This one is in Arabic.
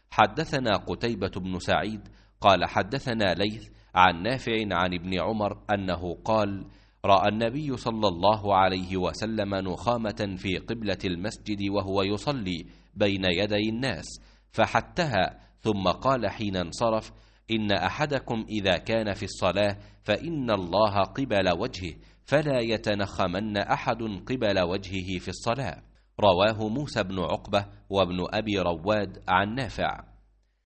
حدثنا قتيبة بن سعيد قال حدثنا ليث عن نافع عن ابن عمر أنه قال: رأى النبي صلى الله عليه وسلم نخامة في قبلة المسجد وهو يصلي بين يدي الناس، فحتها، ثم قال حين انصرف: إن أحدكم إذا كان في الصلاة فإن الله قبل وجهه، فلا يتنخمن أحد قبل وجهه في الصلاة. رواه موسى بن عقبة وابن أبي رواد عن نافع.